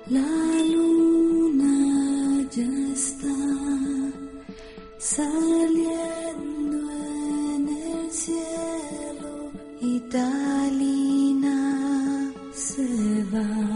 La luna ya está saliendo en el cielo y Talina se va.